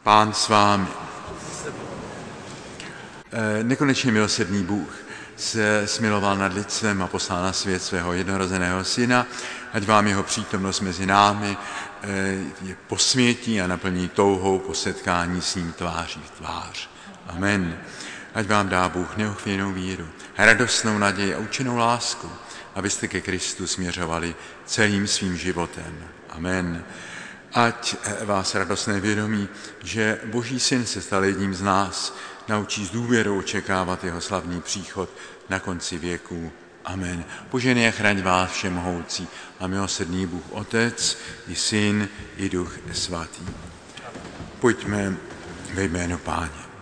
Pán s vámi. Nekonečně milosrdný Bůh se smiloval nad lidstvem a poslal na svět svého jednorozeného syna, ať vám jeho přítomnost mezi námi je posvětí a naplní touhou po setkání s ním tváří v tvář. Amen. Ať vám dá Bůh neochvějnou víru, radostnou naději a účinnou lásku, abyste ke Kristu směřovali celým svým životem. Amen. Ať vás radostné vědomí, že Boží syn se stal jedním z nás, naučí s důvěrou očekávat jeho slavný příchod na konci věků. Amen. Poženej a chraň vás všemohoucí a milosrdný Bůh Otec, i Syn, i Duch Svatý. Pojďme ve jménu Páně.